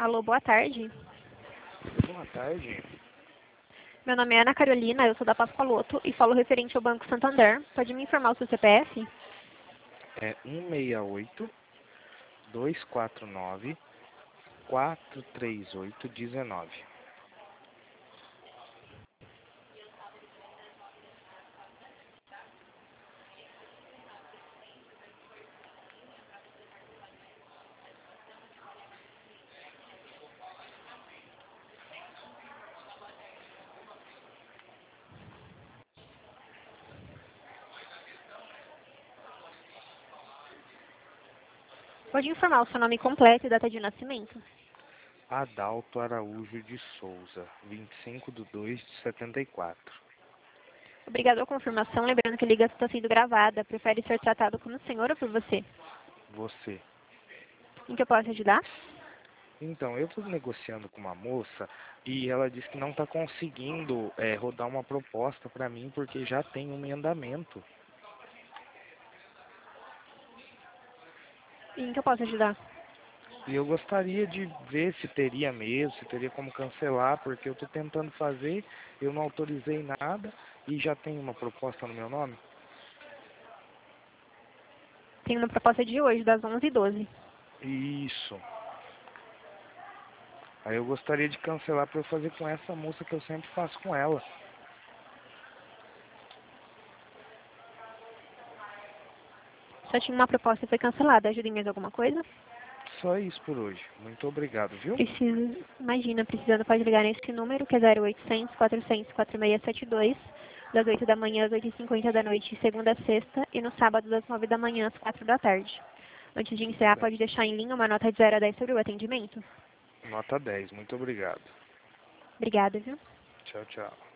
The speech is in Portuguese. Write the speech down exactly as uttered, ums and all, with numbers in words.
Alô, boa tarde. Boa tarde. Meu nome é Ana Carolina, eu sou da Pascoaloto e falo referente ao Banco Santander. Pode me informar o seu C P F? É um seis oito, dois quatro nove, quatro três oito um nove. Pode informar o seu nome completo e data de nascimento? Adalto Araújo de Souza, vinte e cinco de dois de setenta e quatro. Obrigado à confirmação, lembrando que a ligação está sendo gravada. Prefere ser tratado como senhor ou por você? Você. Em que eu posso ajudar? Então, eu estou negociando com uma moça e ela disse que não está conseguindo é, rodar uma proposta para mim porque já tem um em andamento. E em que eu posso ajudar? E eu gostaria de ver se teria mesmo, se teria como cancelar, porque eu estou tentando fazer, eu não autorizei nada e já tem uma proposta no meu nome. Tem uma proposta de hoje, das onze e doze. Isso. Aí eu gostaria de cancelar para eu fazer com essa moça que eu sempre faço com ela. Só tinha uma proposta e foi cancelada. Ajuda em mais alguma coisa? Só isso por hoje. Muito obrigado, viu? Precisa, imagina, precisando, pode ligar nesse número, que é zero oitocentos, quatrocentos, quatro seis sete dois, das oito da manhã às oito e cinquenta da noite, segunda a sexta, e no sábado das nove da manhã às quatro da tarde. Antes de Tudo encerrar, bem. pode deixar em linha uma nota de zero a dez sobre o atendimento? Nota dez. Muito obrigado. Obrigada, viu? Tchau, tchau.